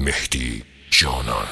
مهدی جانان.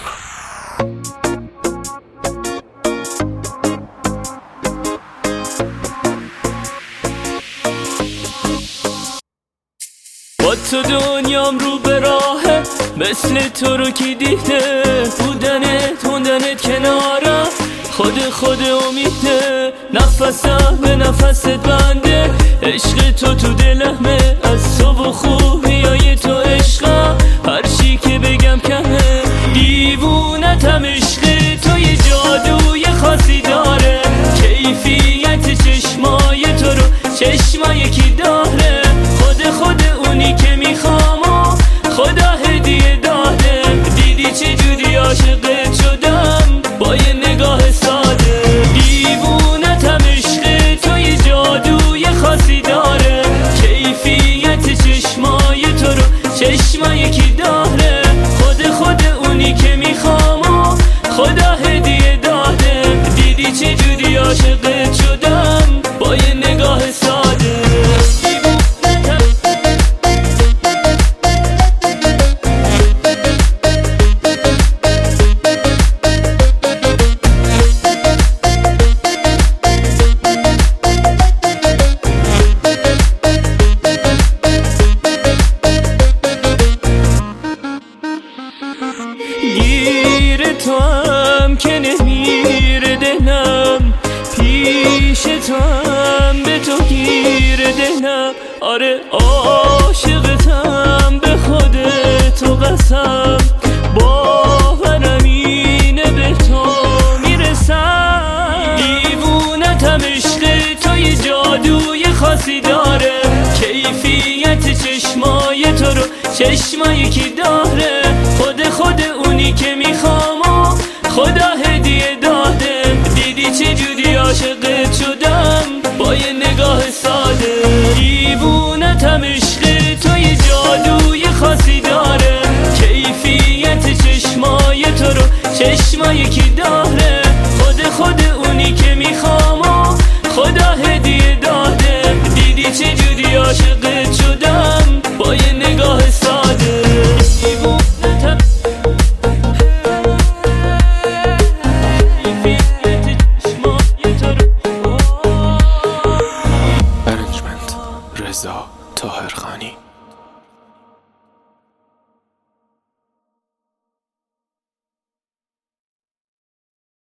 با تو دنیام رو به راهه، مثل تو رو کی دیده، بودنت کنارم خود امیده، نفسم به نفست بنده، عشق تو دلمه، از تو و خوبیای تو عشقم، هر چی که بگم کمه، دیوونتم عشق تو، یه جادوی خاصی داره، کیفیت چشمای تو رو چشمای یکی داره، خود اونی که میخوام و خدا هدیه داده، دیدی چجوری عاشقت شدم با یه نگاه ساده، دیوونتم عشق تو، یه جادوی خاصی داره، کیفیت چشمای تو رو چشمای یکی داره، خود اونی که میخوام و خدا هدیه داده، دیدی چجوری عاشقت شدم با یه نگاه ساده. گیر تو هم که نمیره دلم، پیش تو هم به تو گیر دلم، آره عاشقتم به خودتو قسم، باورم اینه به تو میرسم، دیوونتم عشق تو، یه جادوی خاصی داره، کیفیت چشمای تو رو چشمایی که داره، خود اونی که